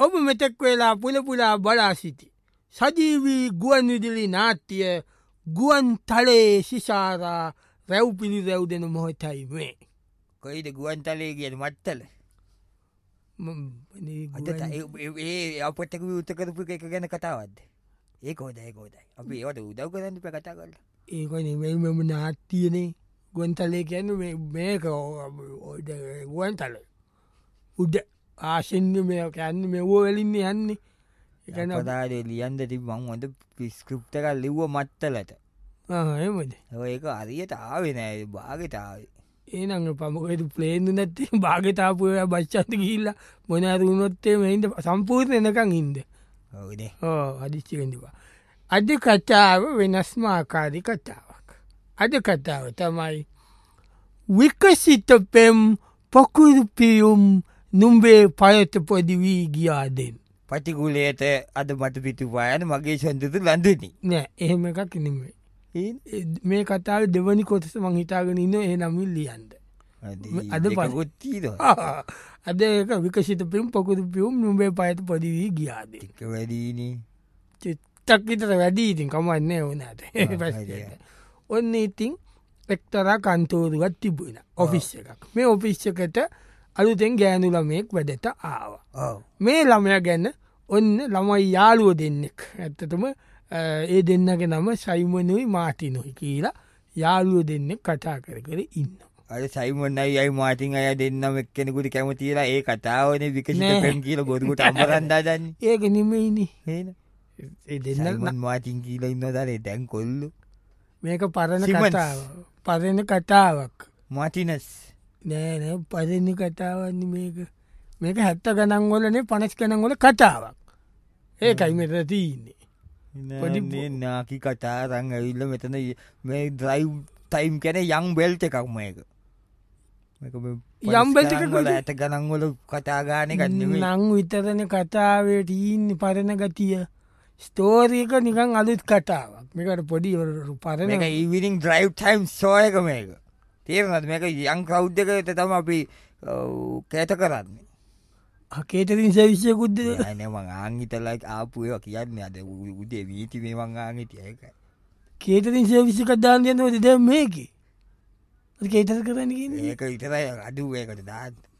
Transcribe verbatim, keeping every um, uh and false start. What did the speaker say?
ඔබ මෙතෙක් වෙලා පුලපුලා බලා සිටි. සජීවී ගුවන් විදුලි නාට්‍ය ගුවන් තලයේ සිසාරා රැව් පිළිරැව් දෙන මොහොතයි මේ. කොයිද ගුවන් තලයේ කියන මත්තල? ඒ අපටක විවෘත කරපු එක ගැන කතාවක්ද? ඒක හොඳයි ඒක හොඳයි. අපි ඒවට උදව් කරන්න ඉප කතා කරලා. ඒක නෙමෙයි මම නාට්‍යනේ. ගුවන් තලයේ කියන්නේ මේක ගුවන් තලය. උඩ ආශෙන්ය මේ කියන්නේ මෙව්ව වලින් යන්නේ. පදාදේ ලියන්ද ති මං හොඳ පිස්කෘප්ටක ලිව්ව මත්තලට. එහෙමද? ඒක හරියට ආවේ නෑ භාගට ආවේ. ඒනඟ පමකතු ප්ලේන්දු නැත්තේ භාගතාපුය බච්චන්ත ගිල්ල මොනරුණොත්තේ මෙහින්ද සම්පූර්ණ එනකං ඉන්ද. ඕ අදිච්චිකඳවා. අද කතාව වෙනස්මාකාරි කතාවක්. අද කතාව තමයි විකසිත පෙම් පොකුරුපියුම් නුම්බේ පයත පොඩි වී ගියාදෙන්. පටිකුලේට අද මට පිටු පායන මගේ සොන්දතු ලඳනි. නෑ එහෙම එකක් නෙමේ. මේ කතාව දෙවනි කොටස මං හිතාගෙන ඉන්න ඒ නමින් ලියන්ද. අද පොත්තිීද අද ඒක විකසිත පිම් පොකුරු පියුම් නුම්බේ පයත පොඩි වී ගියාද. ටික වැඩීන චිත්තක් විතර වැඩී ඉතින් කමන්නේ ඕනට ඔන්න ඉතින් එක්තරා කන්තෝරුවත් තිබුණ ඔෆිස් එකක් මේ ඔෆිස්්කට අලුතෙන් ගෑනු ළමයෙක් වැඩට ආව. මේ ළමය ගැන ඔන්න ළමයි යාළුව දෙන්නෙක් ඇත්තටම ඒ දෙන්නගේ නම සයිමනුයි මාටිනොයි කියලා යාළුව දෙන්නෙක් කතා කර කර ඉන්න. අද සයිමන්නයි අයි මාටින් අය දෙන්නම එක්කෙනෙකුට කැමතිලා ඒ කතාවන විකසිත පෙම් කියල ගොදුකට අමරන්දා දන්න ඒක නෙමෙයිනි ඒ දෙන්න මාටින් කියල ඉන්න දරේ දැන් කොල්ලු මේක පරණ කතාව පරණ කතාවක් මාටිනස් නෑන පරණ කතාවන්න මේක මේක හැත්ත ගනන්ගොලනේ පනස් කනගොල කතාවක් ඒකයි මෙත තියන්නේ පොඩි නාකි කතා රං ඇවිල්ල මෙතන මේ ද්‍රයිව් ටයිම් කැන යං බෙල්ට එකක්ම එක යම්බෙල්ල ඇත ගනන්ගොල කතාගාන ගන්න නං විතරන කතාවට ඉන්න පරණ ගතිය ස්තෝරීක නිකං අලුත් කතාවක් මේකට පොඩි පරණ එක ඉවිනිින් ද්‍රයිව් ටයිම් සෝයක මේක තේරනත් මේක යං කෞද්දකත තම අපි කෑත කරන්නේ අකේතරින් සවිශ්‍යකුද්ද නම ආංගිතලයි ආපුය කියන්න අද උදේ වීති මේවන් ආගිතිය එකයි කේතරින් සවිසි කදාන්යනවද ද මේක කේතර කරන්න ඒක ඉතරයි අඩුවයකට දාත්